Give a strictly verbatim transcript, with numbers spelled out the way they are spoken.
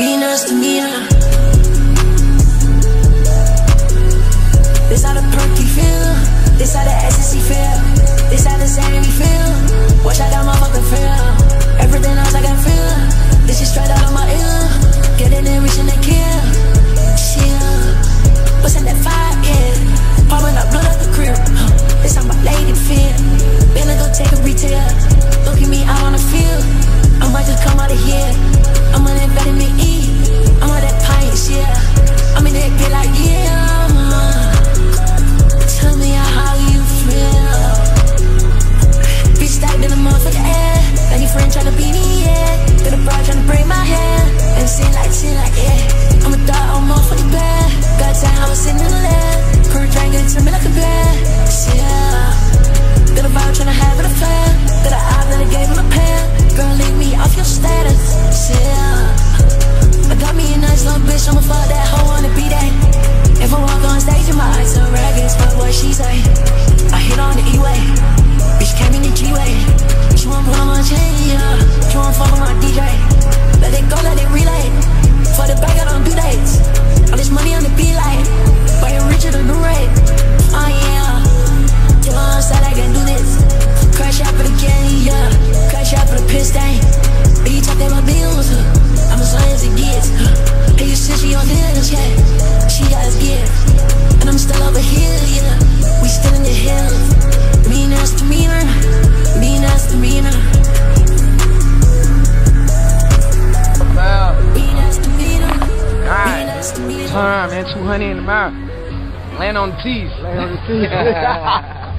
Venus to Mina. This how the perky feel. This how the ecstasy feel. This how the sanity feel. Watch how that motherfucker feel. Everything else I can feel. This is straight out of my ear. Getting in, reaching the kill. Chill. What's in that fire? Yeah. Popping up, blood up the crib. This how my lady feel. Finna go take a retail. Look at me out on the field. I might just come out of here. I'm on that vitamin E. I'm on that pints, yeah. I'm in that bit like, yeah. Tell me how you feel. Bitch stacked in the motherfucking air. Lady friend tryna beat me, yeah. Got a bride tryna braid my hair. And sing like, sing like, yeah. I'm a dog, I'm motherfucking bad. Got time, I was sitting in the lab. Per drink, it to me like a bad. Yeah. Got a vibe tryna have an affair. Got an eye that I gave him a pair. Girl, leave me off your status. Yeah. I got me a nice little bitch, I'ma fuck that hoe on the B-Day. If I walk on stage and my eyes are ragged, fuck what she say. I hit on the E-way. Bitch came in the G-way. She wanna put on my chain, yeah. She wanna fuck with my D J. Let it go, let it relay. For the bag, I don't do dates. All this money on the B-light. Buy it richer than the rate. Oh yeah. Till on side, I can do this. Crash out for the gang, yeah. Crash out for the piss stain. Bitch, talk that my bills, huh? I'm as long as it gets. Hey, you said she on this, yeah. She got his gift. And I'm still over here, yeah. We still in the hills. Venus to Mina. Venus to Mina. Venus to Mina. Venus to Mina. Turn, man. two hundred in the mouth. Land on the tees. Land on the tees.